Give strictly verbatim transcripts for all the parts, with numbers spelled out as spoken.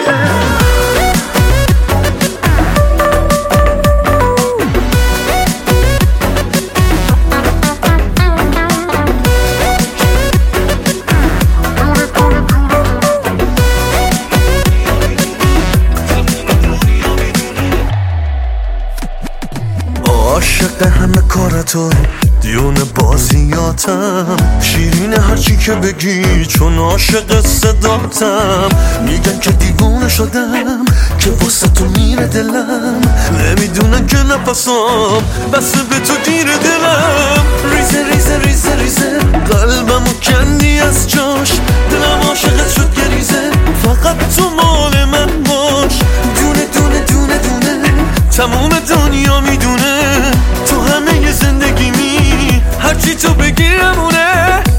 عاشق همه کارتو دیونه بازیاتم، شیرین هرچی که بگی چون عاشق صداتم. میگن که دیوونه شدم که واسه تو میره دلم، نمیدونن که نفسام بس به تو گیره دلم. ریزه ریزه ریزه ریزه قلبمو کندی از جاش، دلم عاشقت شد گریزه، فقط تو مال من باش. دونه دونه دونه دونه تموم دنیا میدونه تو همه زندگیمی، هرچی تو بگی همونه.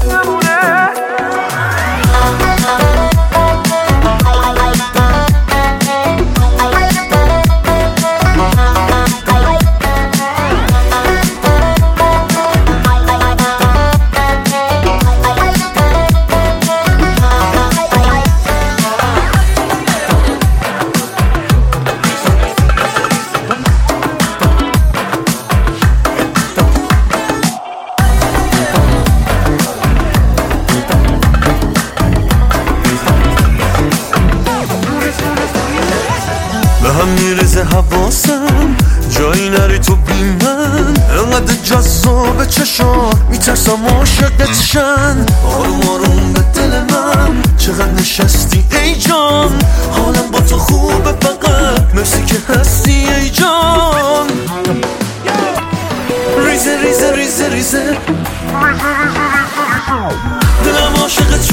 به هم میرزه حواسم جایی نری تو بی من، انقدر جذاب چشا میترسم عاشقت شن. آروم آروم به دل من چقدر نشستی ای جان، حالم با تو خوبه فقط مرسی که هستی ای جان. ریزه ریزه ریزه ریزه دلم عاشقت